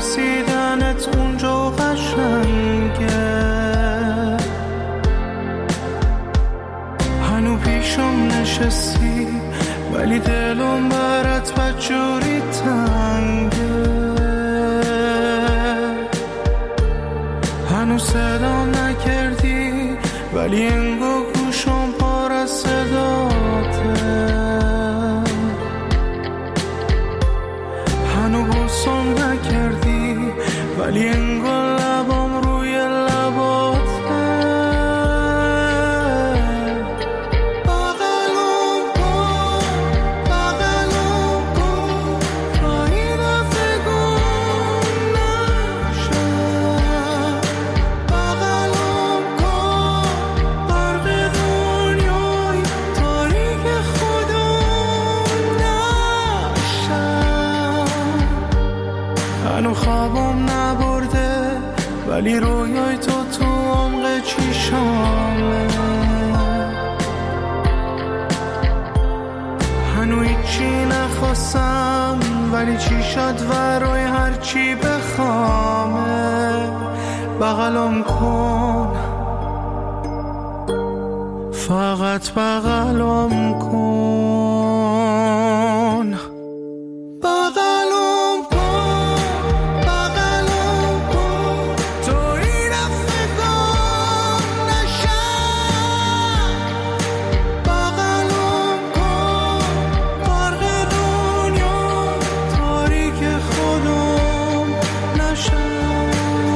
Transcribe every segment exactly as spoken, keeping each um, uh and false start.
رسیدنت اونجا قشنگه، هنو پیشم نشستی ولی دلم برات بدجوری تنگه، هنو صدام نکردی ولی انگو گوشم پر از صداته، هنو بوسم نکردی ولی انگو لبام روی لباته، بغلم کن بغلم کن تا این دفعه گم نشم، بغلم کن برق دنیای تاریک خودم نشم، هنو خوابم نبرده ولی رویای تو تو عمق چشامه، هنو هیچی نخواستم ولی چی شد ورای هرچی بخوامه، بغلم کن فقط بغلم کن، بغلم کن بغلم کن تو این دفعه گم نشم، بغلم کن غرق دنیا تاریک خودم نشم.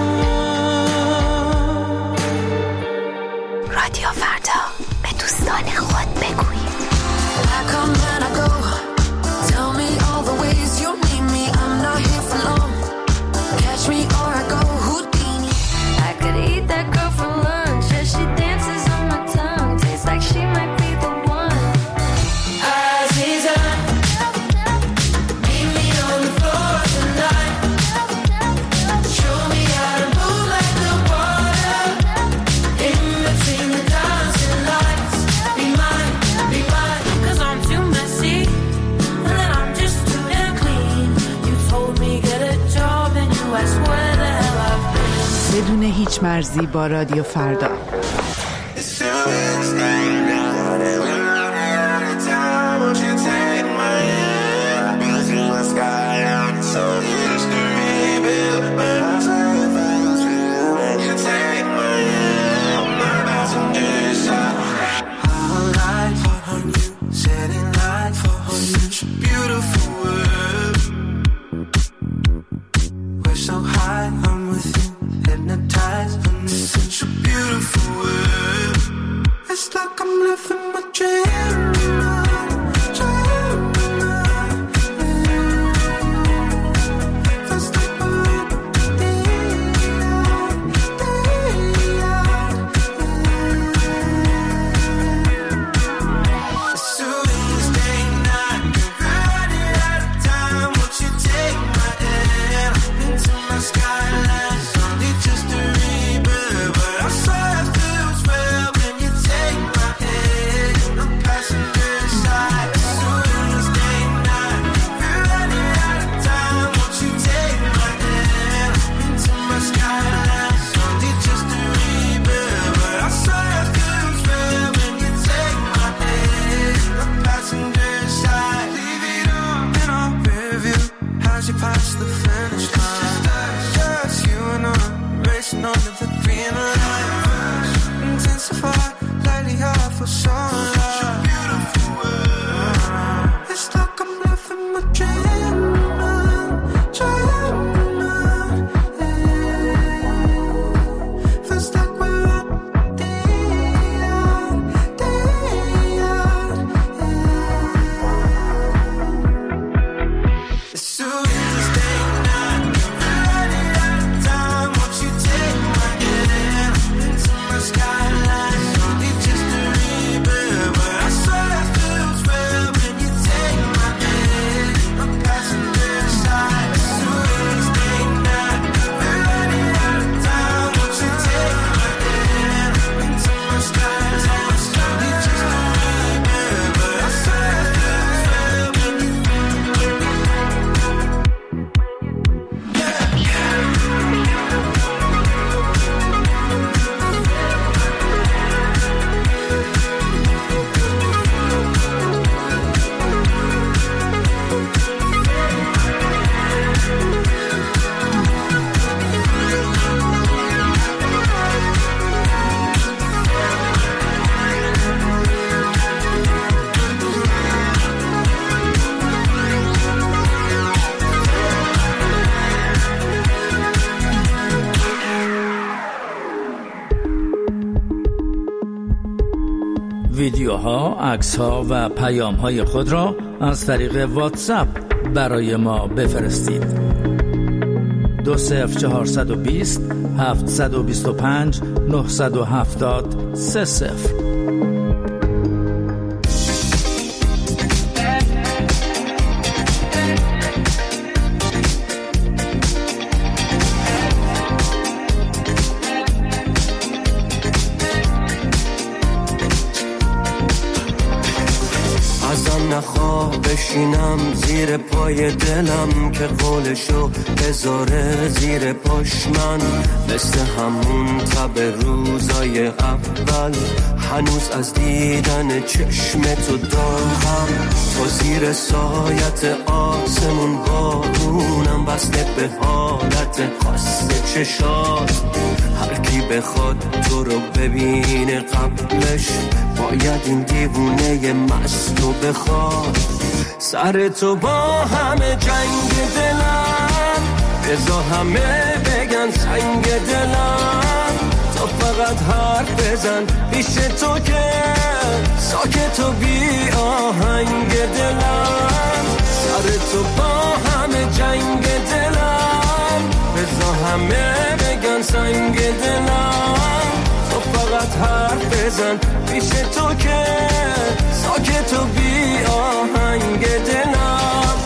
رادیو فردا، به دوستان خود بگویید. I come and I go. Tell me all the ways you need me. I'm not here for long. Catch me or I go Houdini. I could eat that girl for lunch as she dances on my tongue. Tastes like she might be the one. Aziza, meet me on the floor tonight. Show me how to move like the water. In between the dancing lights. Be mine, be mine. Cause I'm too messy, and then I'm just too damn clean. You told me get a job and you asked where the hell I've been. بدون هیچ مرزی با رادیو فردا. So high, I'm with you, hypnotized. I'm such a beautiful world. It's like I'm living my dream. Skyline, just a rebirth. ویدیوها، عکس‌ها و پیام‌های خود را از طریق واتساپ برای ما بفرستید. دو صفر چهارصد و بیست هفتصد و بیست و پنج نهصد و هفتاد سه صفر. نخواه بشینم زیر پای دلم که قولشو بذاره زیر پاش من، مثل همون تب روزای اول هنوز از دیدن چشم تو داغم. تو زیر سایت آسمون بارونم بسته به حالت خاص چشات. هر کی بخواد تو رو ببینه قبلش باید این دیوونه مستو بخواد. سر تو با همه جنگ دلم، بذار همه بگن سنگ دلم. تو فقط حرف بزن پیش تو که ساکت و بی آهنگ دلم. سر تو با همه جنگ دلم، بذار همه بگن سنگ دلم. تو فقط حرف بزن پیش تو که ساکت و بی آهنگ دلم.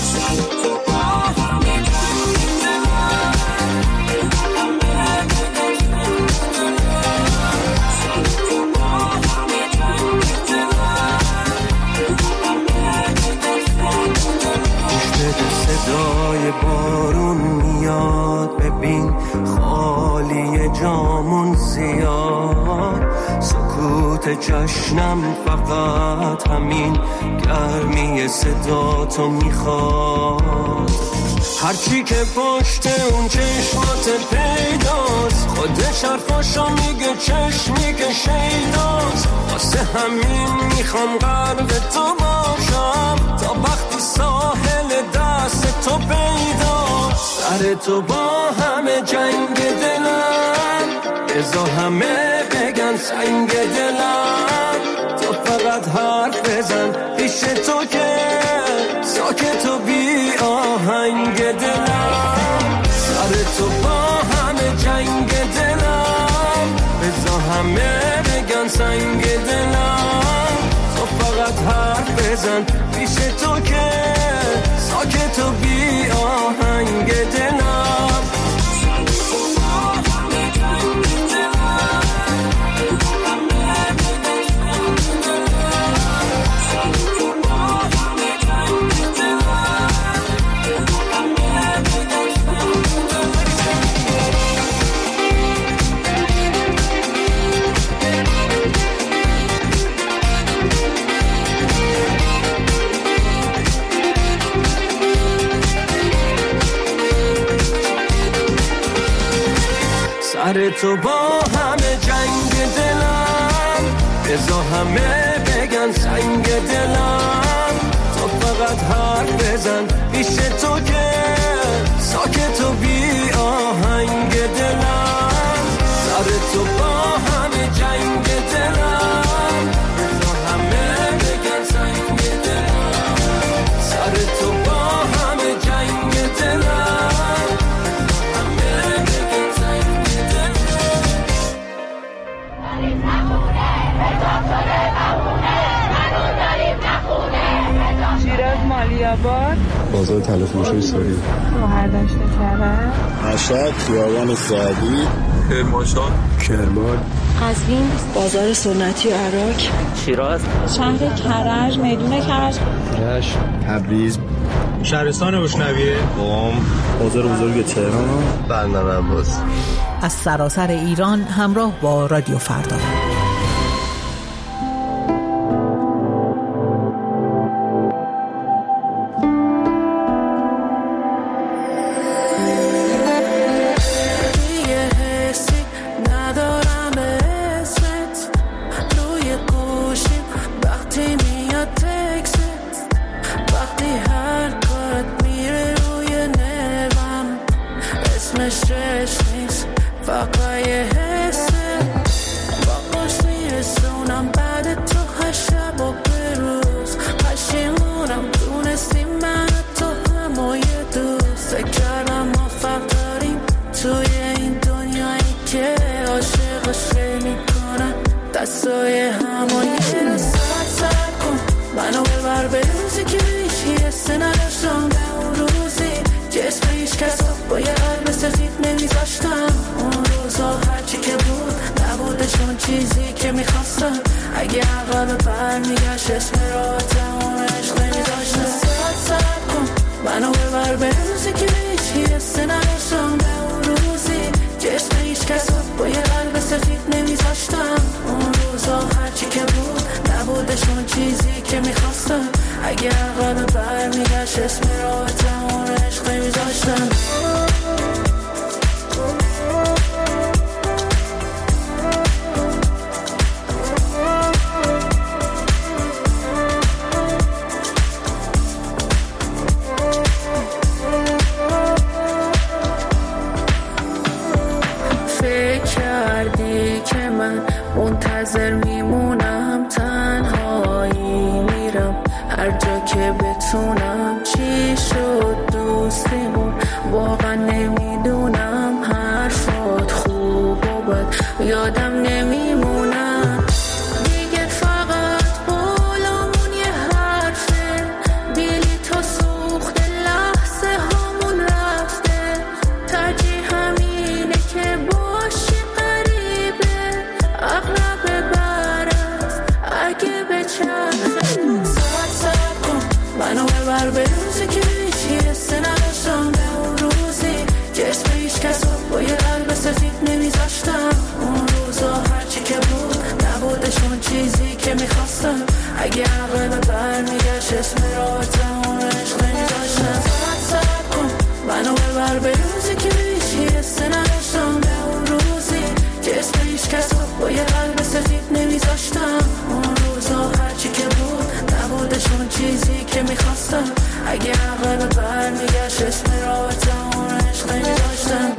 صدای بارون میاد، ببین خالی جامون زیاد. سکوت جشنم فقط همین گرمی صدا تو میخواد. هرچی که پشت اون چشمات پیداست، خودش حرفاشو میگه چشمی که شیداست. واسه همین میخوام قرب تو باشم تا وقتی ساحل دست تو پیداست. سر تو با همه جنگ دلم، بذار همه بگن سنگ دلم. تو فقط حرف بزن پیش تو که ساکت و بی آهنگ دلم. سر تو با همه جنگ دلم، بذار همه بگن سنگ دلم. تو فقط حرف بزن پیش تو که ساکت و بی آهنگ دلم. سر تو با همه جنگ دلم، بذار همه بگن سنگ دلم. تو فقط حرف بزن پیش تو که ساکت و بی آهنگ دلم. سر تو با همه جنگ دلم، بذار همه بگن سنگ دلم. سر تو با همه جنگ دلم، همه بگن سنگ دلم. داریم نخونه حساب شده بمونه، منو داریم نخونه. شیراز مالیاباد، بازار تلفروشی سوری، مهردشت کرد، مشهد خیابان سعدی، کرمانشاه، کرمان، قزوین، بازار سنتی و عراق، شیراز، شهر کرج، میدون کرج، رشت، تبریز، شهرستان بشنویه، قم، بازار بزرگ تهران، بندر عباس. از سراسر ایران همراه با رادیو فردا. فقط یه حسه با خوش میرسونم بعد تو شب و بروز پشیمونم دونستیم من تو همای دوست فکر کردم موفق داریم توی این دنیایی که عاشق عشق میکنن دستای همایی رو ساعت ساعت کن منو ببر به روزی که هیچی حسه نداشتم به اون روزی که اسم هیچ کس با یه قلب سفید نمیذاشتم اون روزا هرچی که بود نبوده چون چیزی که میخواستم اگه عقل بر میگشت اسم راحتم اون عشق نمیذاشتم ساعت ساعت کن منو ببر به روزی که هیچی حسه نداشتم به اون روزی که اسم هیچ کس با یه قلب سفید نمیذاشتم اون روزا هرچی که بود نبوده چون چیزی که میخواستم اگه عقل بر میگشت اسم راحتم اون عشق نمیذاشتم منتظر میمونم تنهایی میرم هر جا که بتونم چی شد دوستیمون واقعا نمیدونم حرفات خوب و بد یادم نمیمونم دیگه فقط بالامون یه حرفه دیلی تا سوخت لحظه هامون رفته ترجیح همینه که باشی اغلب برست اگه به چرخه ساعت ساعت کن منو ببر به روزی که هیچی حسه نداشتم به اون روزی که اسم هیچ کس با یه قلب سفید نمیذاشتم اون روزا هرچی که بود نبوده چون چیزی که میخواستم اگه عقل بر میگشت اسم راحتم اون عشق نمیذاشتم ساعت ساعت کن منو ببر به روزی که هیچی حسه نداشتم به اون روزی که اسم هیچ کس با یه قلب سفید نمیذاشتم اون روزا هرچی که بود نبوده چون چیزی که میخواستم اگه عقل بر میگشت اسم راحتم اون عشق نمیذاشتم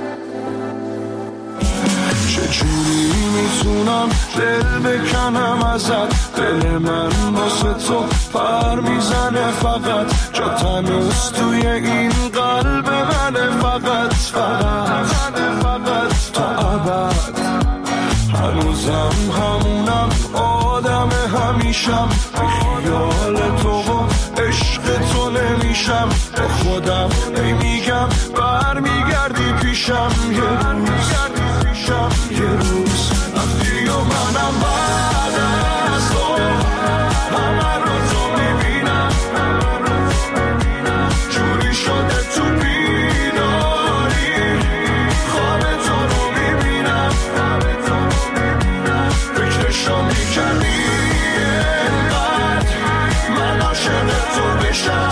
چجوری میتونم دل بکنم ازت دل من واسه تو پر میزنه فقط جا تنوز توی این قلب منه فقط فقط فقط تا ابد هنوزم همونم آدم همیشم بی خیال تو و عشق تو نمیشم با خودم نمیگم برمیگردی پیشم یه روز یه روز وقتی و منم بعد از تو همه رو تو میبینم جوری شده تو بیداری خواب تو رو میبینم فکرشو میکردی اینقدر من عاشق تو بشم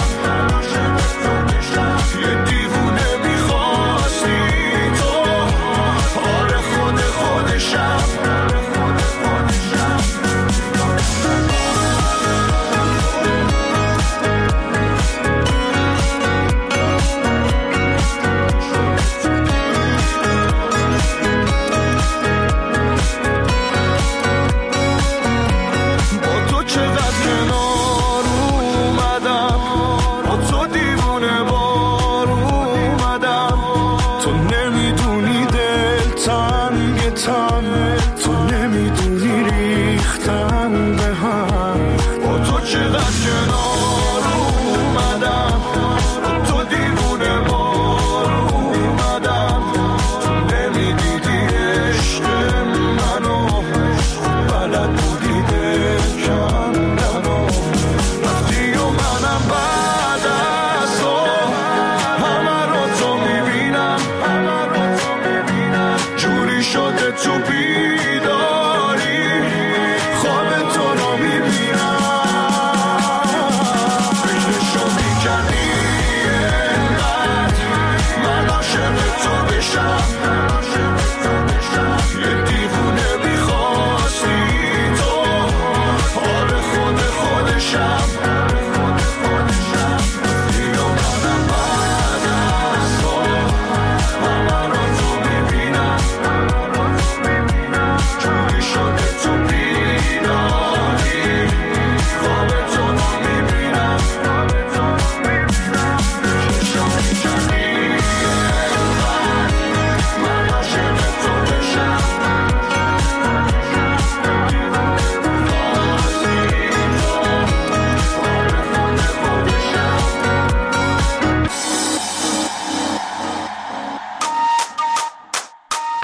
یه دیوونه میخواستی تو آره خود خودشم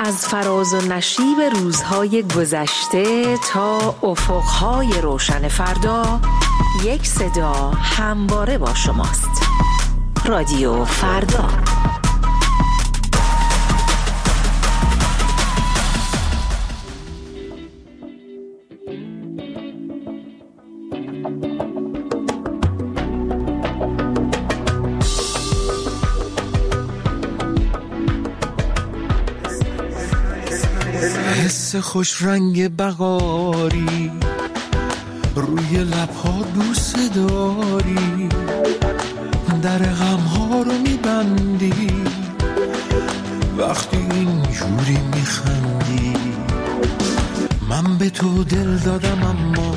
از فراز و نشیب روزهای گذشته تا افقهای روشن فردا، یک صدا همواره با شماست. رادیو فردا. حس خوش رنگ بهاری روی لبها دوست داری، در غمها رو میبندی وقتی اینجوری میخندی. من به تو دل دادم اما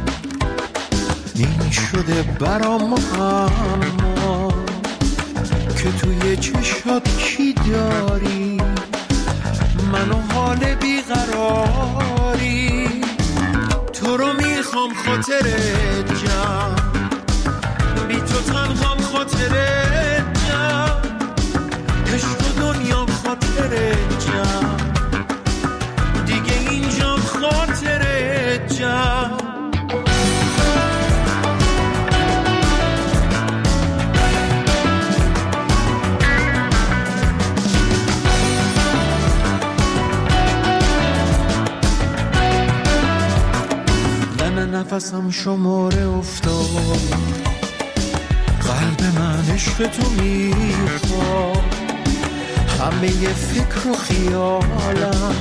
این شده برام اما که توی چشات کی داری، منو حال بیقراری. تو رو میخوام خاطرت جمع، بی تو تنهام خاطرت جمع، عشق و دنیام خاطرت جمع، دیگه اینجام خاطرت جمع. نفسم شماره افتاد، قلب من عشق تو میخواد، همه فکر و خیالم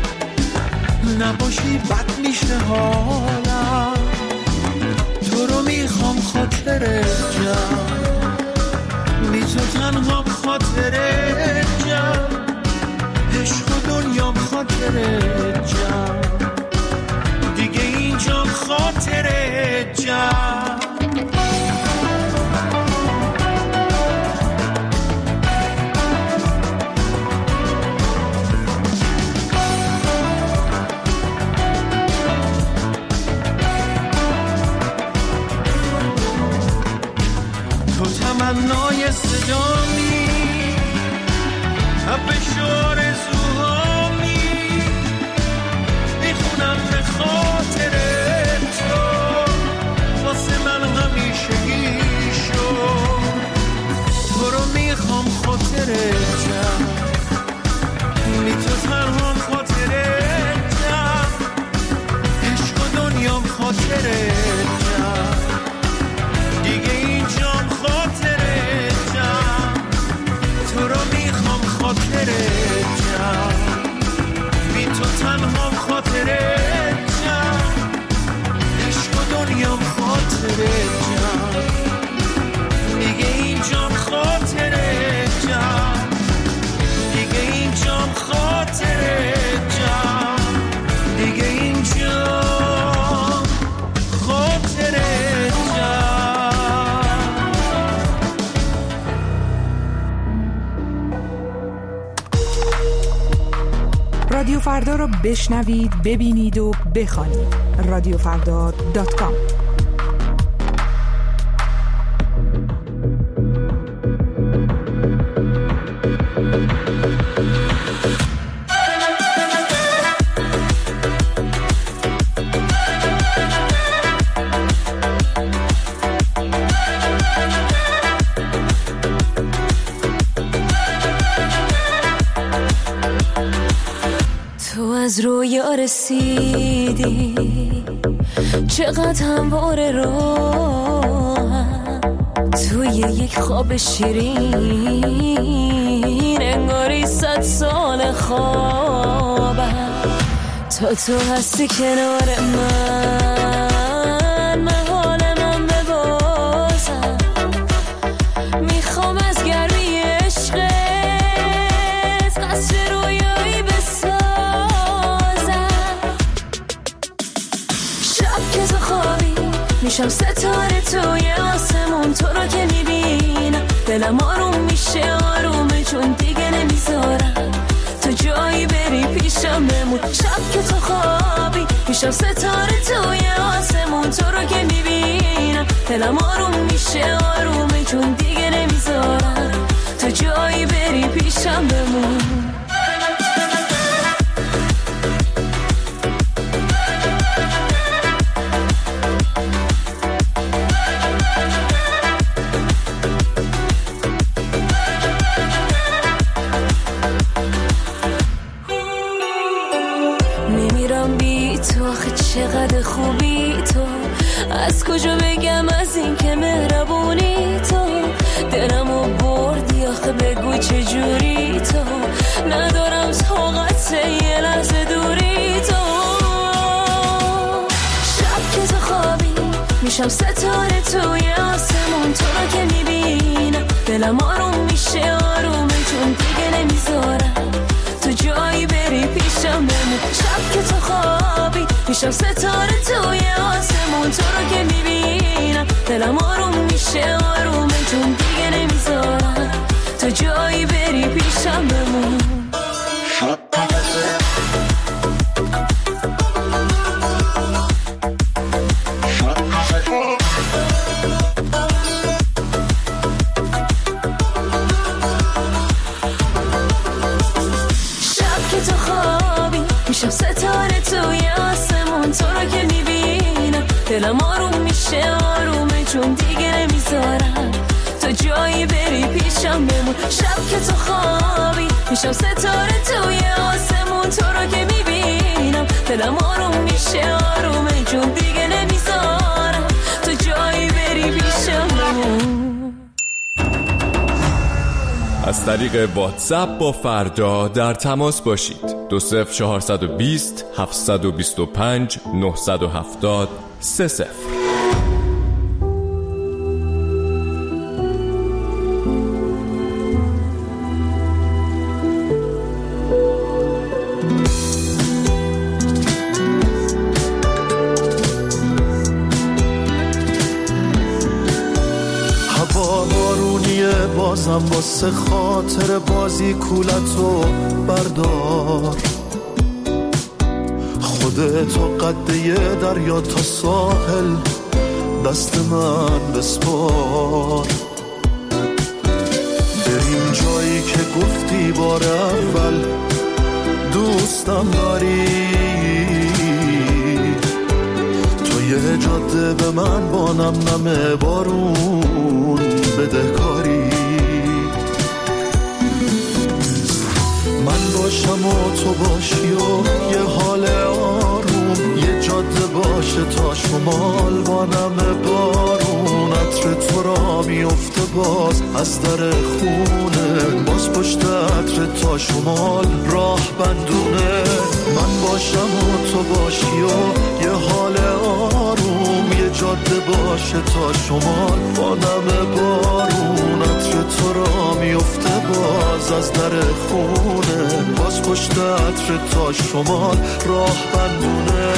نباشی بد میشه حالم. تو رو میخوام خاطرت جمع، بی تو تنهام خاطرت جمع، عشق و دنیام خاطرت جمع، دیگه اینجام خاطرت جمع. تو تمنای صدامی، حبش آرزوهامی، میخونم به خاطر تو واسه من همیشگی شد. تو رو میخوام خاطرت جمع، بی تو تنهام خاطرت جمع، عشق و دنیام خاطرت جمع، دیگه اینجام خاطرت جمع. تو رو میخوام خاطرت جمع، بی تو تنهام خاطرت جمع، عشق و دنیام خاطرت جمع، دیگه اینجام خاطرت جمع، دیگه اینجام خاطرت جمع، دیگه اینجام خاطرت جمع. رادیو فردا رو بشنوید، ببینید و بخوانید. رادیو فردا دات کام. از رویا رسیدی، چقدر همواره راهم، توی یک خواب شیرین انگاری صد سال خوابم. تا تو هستی کنار من، من حال من ببازم، میخوام از گرمی عشقت قصر رویایی بسازم. میشم ستاره توی آسمون، تو رو که میبینم دلم آروم میشه آرومه، چون دیگه نمیذارم تو جایی بری پیشم بمون. شب که تو خوابی میشم ستاره توی آسمون، تو رو که میبینم دلم آروم میشه آرومه، چون دیگه نمیذارم تو جایی بری پیشم بمون. چقدر خوبی تو، از کجا بگم از این که مهربونی تو، دلمو بردی آخه بگو چجوری تو، ندارم طاقت یه لحظه دوری تو. شب که تو خوابی میشم ستاره توی آسمون، تو رو که میبینم دلم آروم میشه آرومه، چون دیگه نمیذارم تو جایی بری پیشم بمون. شب که تو خوابی میشم ستاره توی آسمون، تو رو که میبینم دلم آروم میشه آرومه، چون دیگه نمیذارم تو جایی بری پیشم بمون. میشم ستاره توی آسمون، تو رو که میبینم دلم آروم میشه آرومه، چون دیگه نمیذارم تو جایی بری پیشم بمون. شب که تو خوابی میشم ستاره توی آسمون، تو رو که میبینم دلم آروم میشه آرومه، چون دیگه نمیذارم تو جایی بری پیشم بمون. از طریق واتساپ با فردا در تماس باشید. دو صفر چهارصد و بیست هفتصد و بیست و پنج نهصد و هفتاد سه صفر. بازم واسه خاطر بازی کولتو بردار، خودتو قد یه دریا تا ساحل دست من بسپار، بریم جایی که گفتی بار اول دوستم داری، تو یه جاده به من با نم نم بارون بده کاری، من باشم و تو باشی و یه حال آروم، یه جاده باشه تا شمال با نم بارون، عطر تو را میفته باز از در خونه، باز پشت عطر تا شمال راه بندونه، من باشم و تو باشی و یه حال آروم، یه جاده باشه تا شمال با نم بارون، عطر تو را میفته باز از در خونه، باز پشت عطر تا شمال راه بندونه.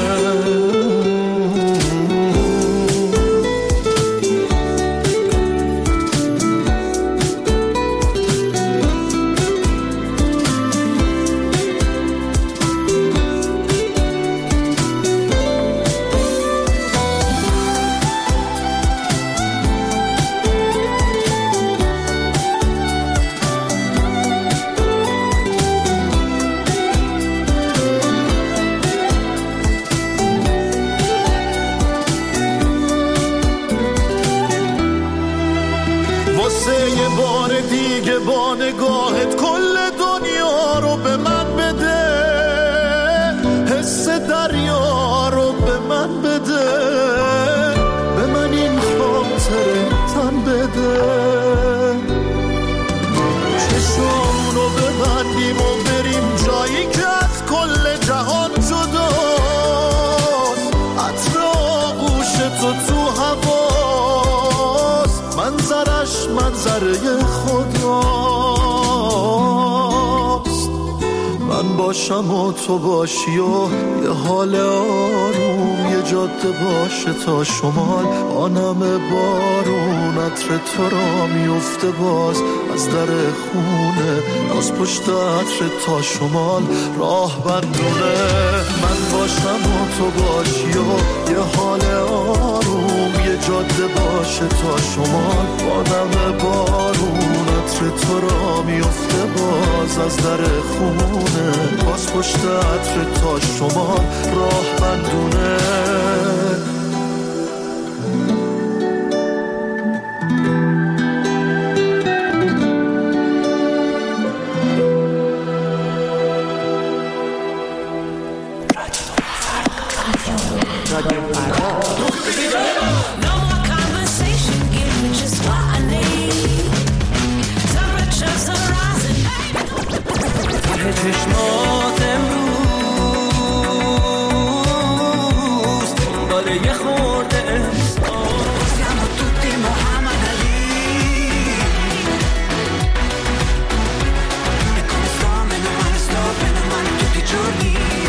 با نگاهت کل دنیا رو به من بده، حس دریا رو به من بده، به من این خاطره تن بده، چشمونو ببندیم و بریم جایی که از کل جهان جداست، عطر آغوش تو تو هواست، منظرش منظره خداست، من باشم و تو باشی و یه حال آروم، یه جاده باشه تا شمال آنم بارون، عطر تو را میفته باز از در خونه، باز پشت عطر تا شمال راه بندونه، من باشم و تو باشی و یه حال آروم، یه جاده باشه تا شمال آنم بارون، عطر تو را میفته باز از در خونه، باز پشت عطر تا شمال راه بندونه. رادیو فردا. چشمات امروز دنبال یه خورده احساس siamo tutti Muhammad Ali e come sto meno male sto meno male tutti i giorni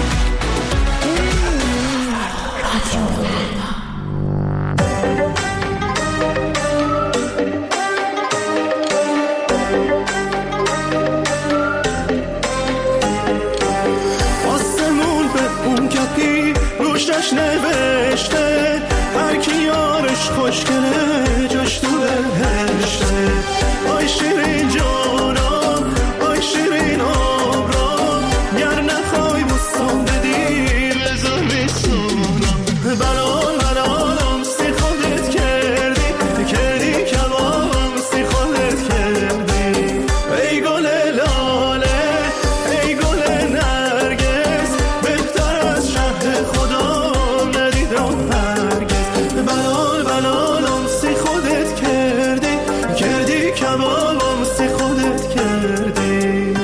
روشش نوشته هر کی یارش خوشگله جاش تو بهشته آی شیرین جانم آی شیرین آبرام گر نخوای بستان بدی بزن بسونم بلال بلالم سی خودت کردی کردی کبابم سی خودت کردی ای گل لاله ای گل نرگس بهتر از شهر خدا ندیدم هرگز بلال بلالم سی خودت کردی کردی کبابم سی خودت کردی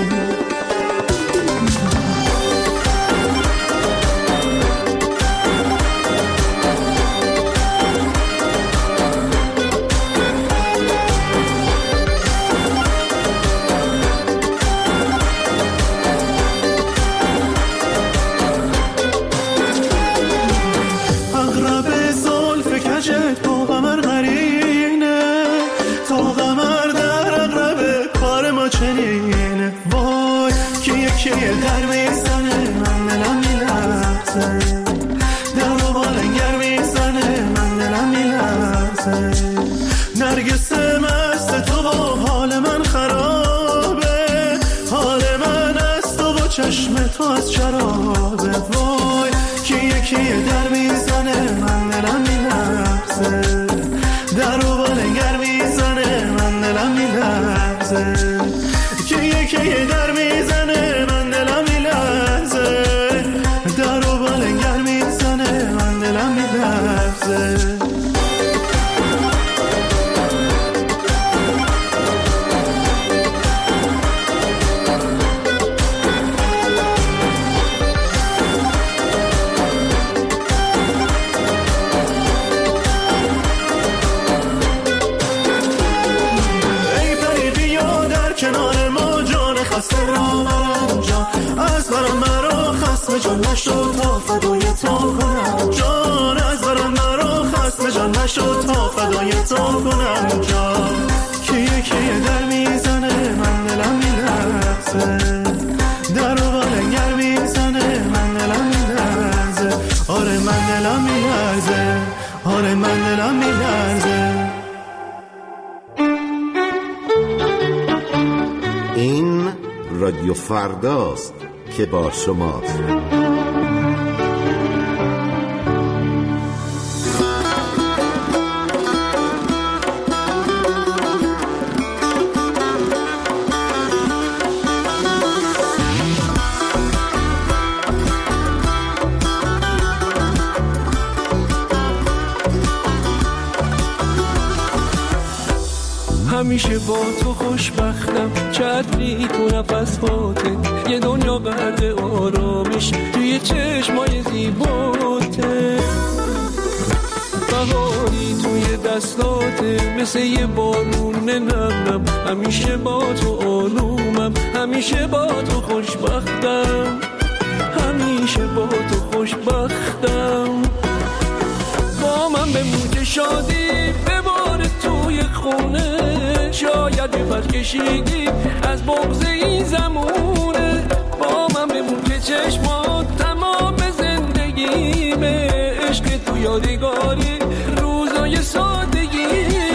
اغرب زلف کجت با قمر قرینه تا قمر در اغرب کار ما چنینه وای که یکی در میزنه من دلم میلرزه در و بالنگر میزنه من دلم میلرزه نرگس مست تو با حال من خرابه حال من از تو با چشم تو از شرابه وای که یکی در میزنه من دلم میلرزه در و بالنگر میزنه من دلم میلرزه که یکی در میزنه من دلم میلرزه در و بالنگر میزنه من دلم میلرزه ای پری بیا در کنار ما جان خسته را برم جان از برم مرا خسته جان نشد تا فدای تو کنم جان از برم مرا خسته جان نشد تا فدای تو کنم جان که یکی در میزنه من دلم میلرزه در و بالنگر میزنه من دلم میلرزه آره من دلم میلرزه آره من دلم میلرزه این رادیو فرداست که با شماست. همیشه با تو خوشبختم چتری تو نفس هاته یه دنیا برد آرامش توی چشمای زیباته بهاری توی دستاته مثل یه بارون نمم همیشه با تو آرومم همیشه با تو خوشبختم همیشه با تو خوشبختم با من بمون که شادی بباره توی خونه شاید بپر کشیدی از بغض این زمونه با من بمون که چشمات تمام زندگیمه عشق تو یادگاری روزای سادگیمه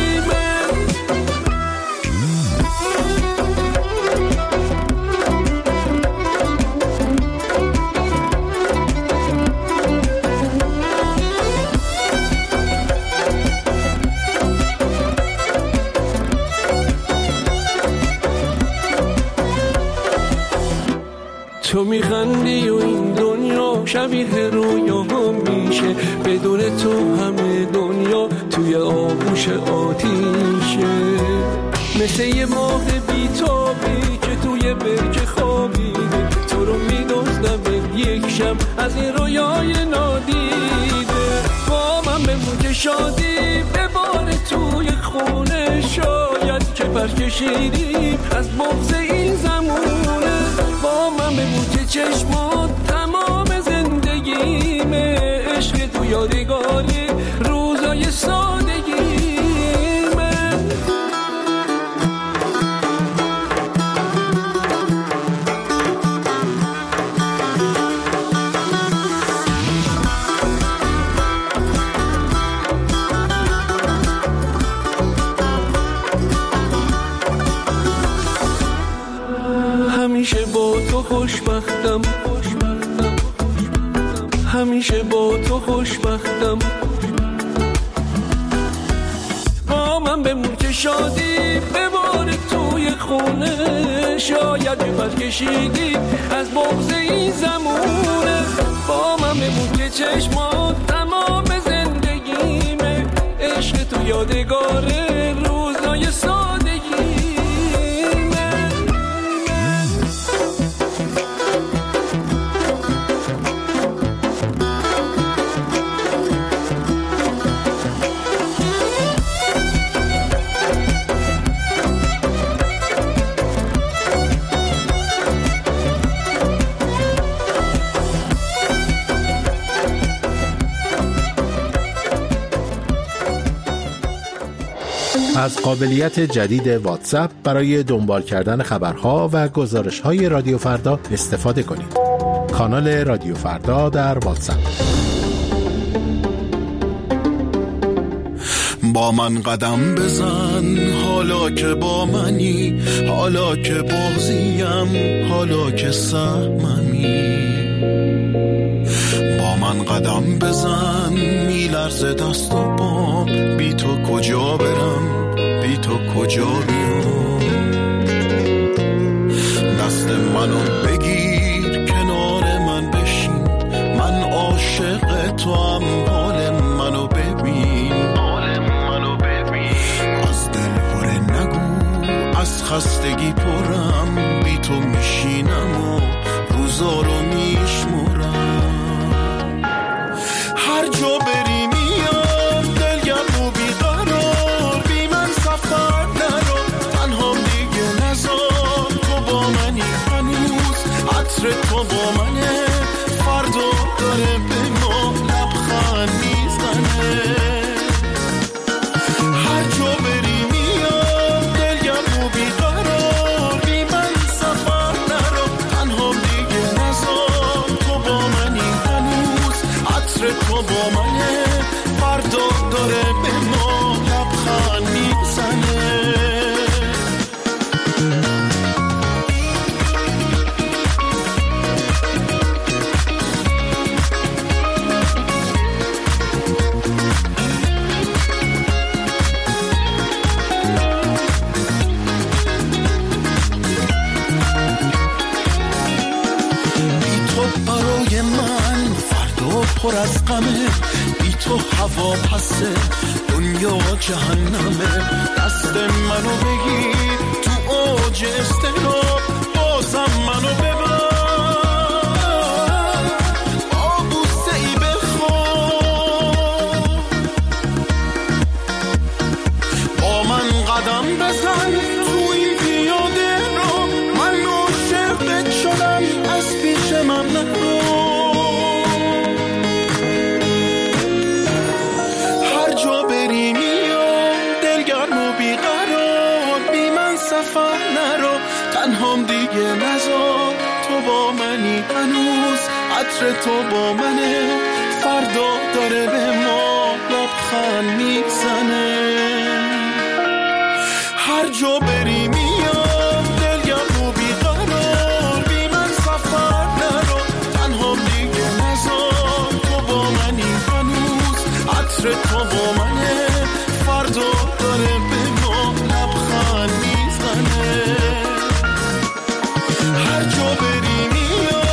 تو میخندی و این دنیا شبیه رویا میشه، بدون تو همه دنیا توی آغوش آتیشه. مثل یه ماه بیتابی که توی برج خوابیده، تو رو میدزدم یک شب از این رویای نادیده. با من بمون که شادی بباره توی خونه، شاید که پر کشیدیم از بغض این زمونه. با من بمون که چشمات تمام زندگیمه، عشق تو یادگاری روزای سادگیمه. همیشه با تو خوشبختم، همیشه با تو خوشبختم. با من بمون که شادی بباره توی خونه، شاید بپر کشیدی از بغض این زمونه. با من بمون که چشمات تمام زندگیمه، عشق تو یادگاره روزای سادگیمه. از قابلیت جدید واتساپ برای دنبال کردن خبرها و گزارش‌های رادیو فردا استفاده کنید. کانال رادیو فردا در واتساپ. با من قدم بزن حالا که با منی، حالا که بغضیم، حالا که سهممی. با من قدم بزن میلرزه دست و پام، بی تو کجا برم، بی تو کجا بیام. دست منو بگیر کنار من بشین، من عاشق تو هم، حال منو ببین، حال منو ببین. از دل پره نگو، از خستگی پرم، بی تو میشینم و روزا رو میشمرم. هر جا بری میام دلگرم و بیقرار، بی من سفر نرو، تنها دیگه نزار. تو با منی هنوز، عطر تو با منه، فردا داره به ما لبخند میزنه. هر جا بری میام دلگرم و بیقرار، بی من سفر نرو، تنها دیگه نزار. تو با منی هنوز، عطر تو با منه، فردا داره به ما لبخند میزنه. بی تو برای من فردا پر از غمه، بی تو هوا پسه، دنیا جهنمه. دست منو بگیر تو اوج استقرار، بازم منو ببر، با بوسه ای بخواب. با من قدم بزن تو این پیاده رو، من عاشقت شدم، از پیش من نرو. هر جا بری میام دلگرم و بیقرار، بی من سفر نرو، تنهام دیگه نزار. تو با منی هنوز، عطر تو با منه، فردا داره به ما لبخند میزنه. هر جا بری میام دلگرم و بیقرار، بی من سفر نرو، تنهام دیگه نزار. تو با منی هنوز، عطر تو با منه، فردا داره به ما لبخند میزنه. هر جا بری میام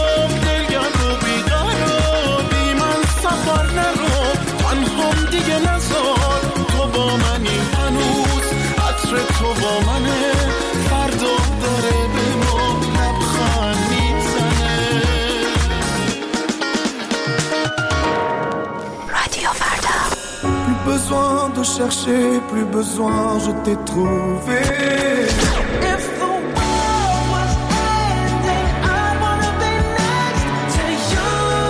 chercher, plus besoin, je t'ai trouvé. If the world was ending, I wanna be next to you.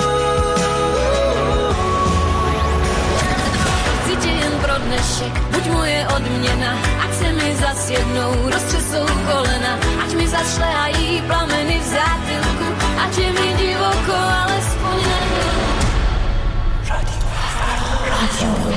Tydzień pro dnešek, buď moje odměna, ať se mi zas jednou roztřesou kolena, ať mi zašlehají plameny v zátylku, ať je mi divoko, alespoň nebyl. Radio Radio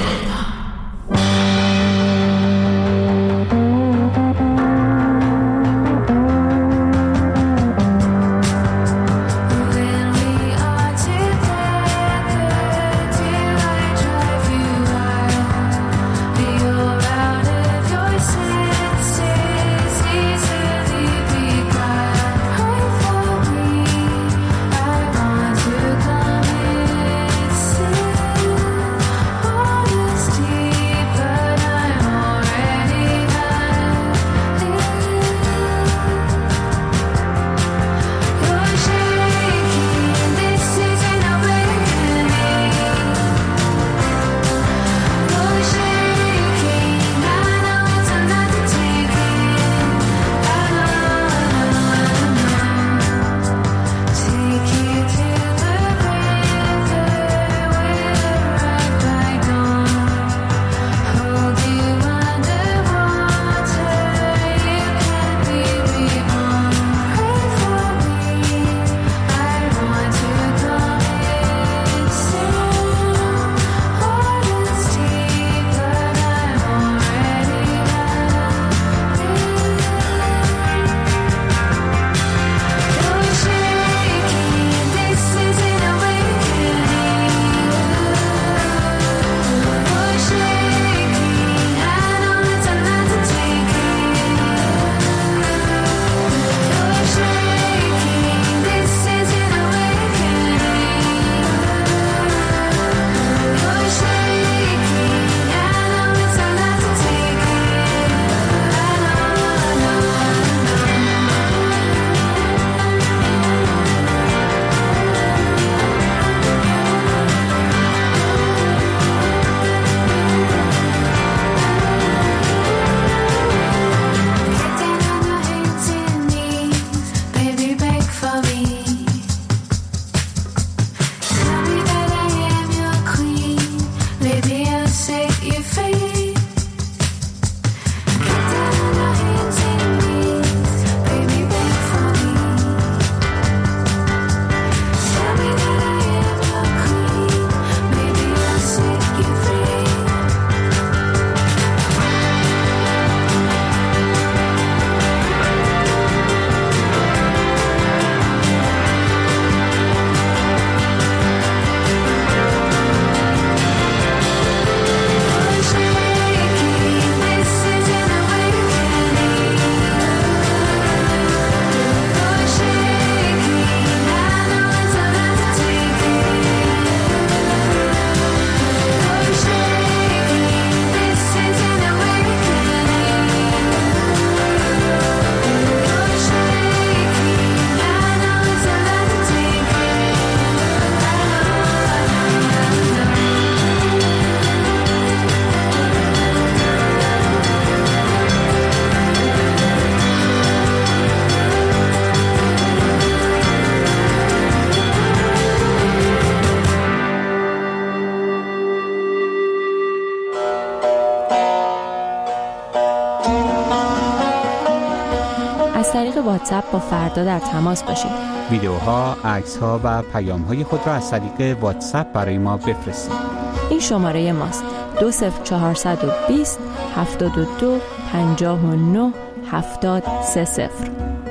از طریق واتساپ با فردا در تماس باشید. ویدیوها، عکس‌ها و پیام‌های خود را از طریق واتساپ برای ما بفرستید. این شماره ماست: دو صفر چهارصد و بیست هفتاد و دو پنجاه و نه هفتاد سه صفر.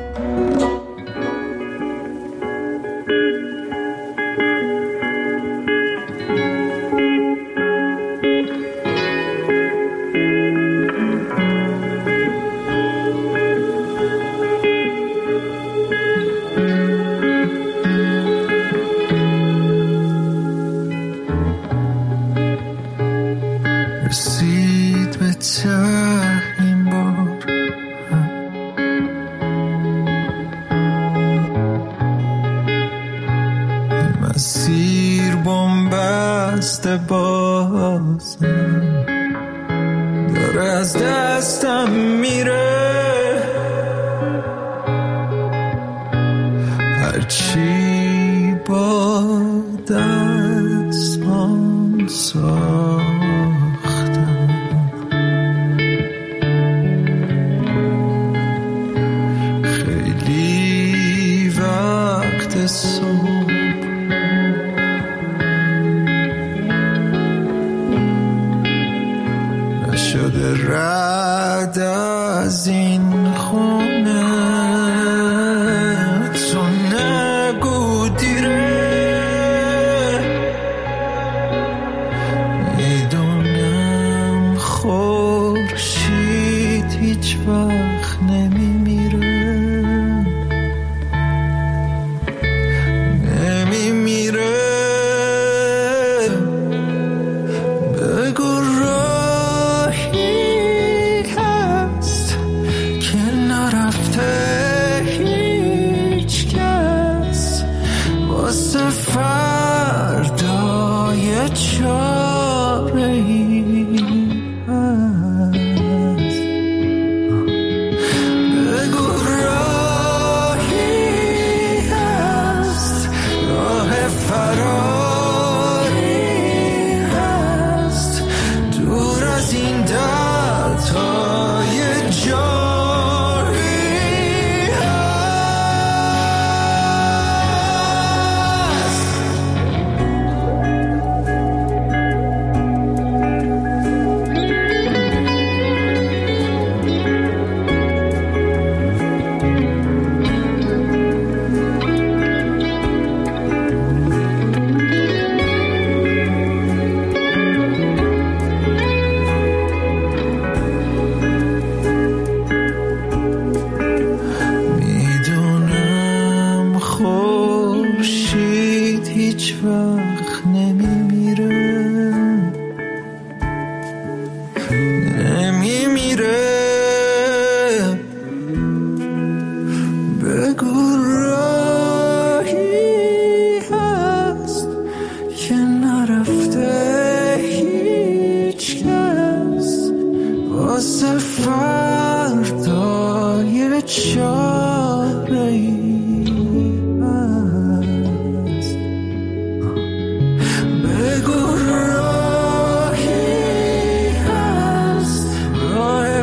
رسید به ته این بار، مسیر بنبسته بازم، داره از دستم میره، هرچی با دستم ساختم خیلی وقت صبح نشده رد از این خونه، تو نگو دیره، میدونم خورشید هیچ وقت نمیمیره، نمیمیره. بگو راهی هست که نرفته هیچ کس، واسه فردای چاره‌ای هست. بگو راهی هست، راه فراری هست، دور از این دردهای جاری هست. میدونم خورشید هیچ وقت نمیمیره، نمیمیره. بگو راهی هست که نرفته هیچ کس، واسه فردای چاره‌ای هست. بگو راهی هست، راه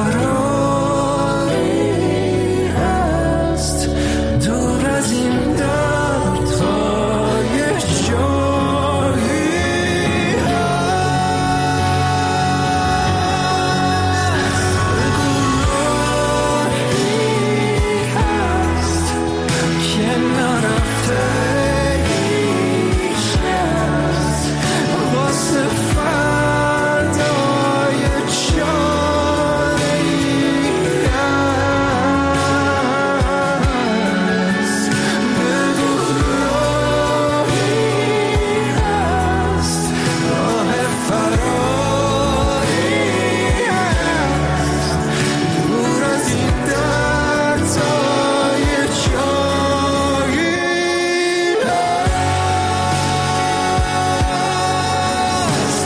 فراری هست، دور از این دردهای جاری هست. که نرفته هیچ کس، واسه فردای چاره‌ای هست. بگو راهی هست، راه فراری هست، دور از این دردهای جاری هست.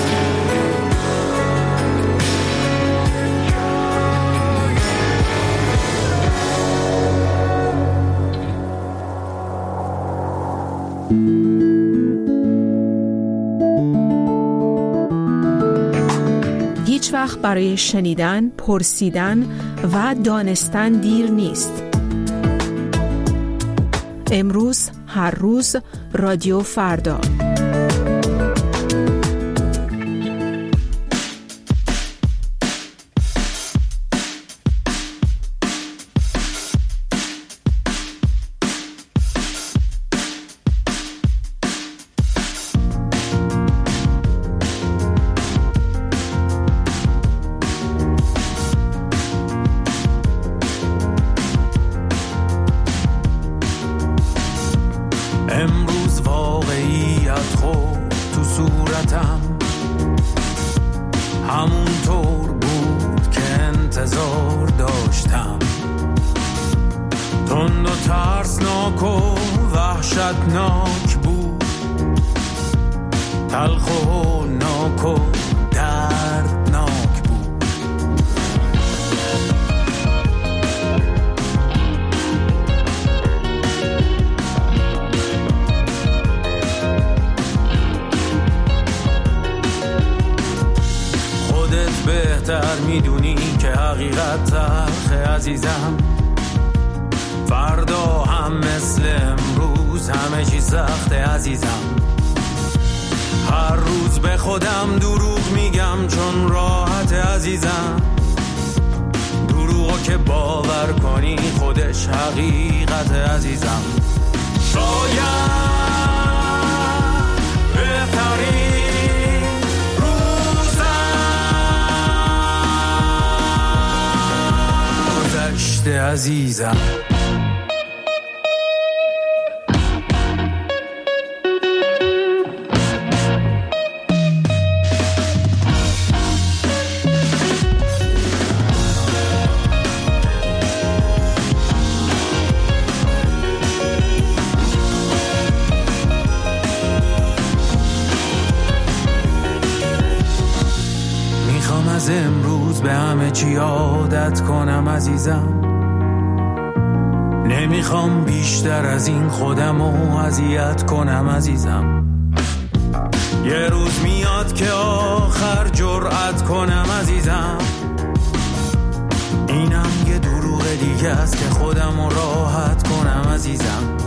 هیچ وقت برای شنیدن، پرسیدن و دانستن دیر نیست. امروز، هر روز، رادیو فردا. امروز واقعیت خود تو صورتم همونطور بود که انتظار داشتم، تند و ترسناک و وحشتناک بود، تلخ و ناک و دردناک بود. میدونی که حقیقت تلخه عزیزم. فردا هم مثل امروز همه چی سخته عزیزم. هر روز به خودم دروغ میگم چون راحت عزیزم. دروغو که باور کنی خودش حقیقت عزیزم. شاید بهترین روزم گذشته عزیزم. از امروز به همه چی عادت کنم عزیزم. نمیخوام بیشتر از این خودمو اذیت کنم عزیزم. یه روز میاد که آخر جرأت کنم عزیزم. اینم یه دروغ دیگه است که خودمو راحت کنم عزیزم.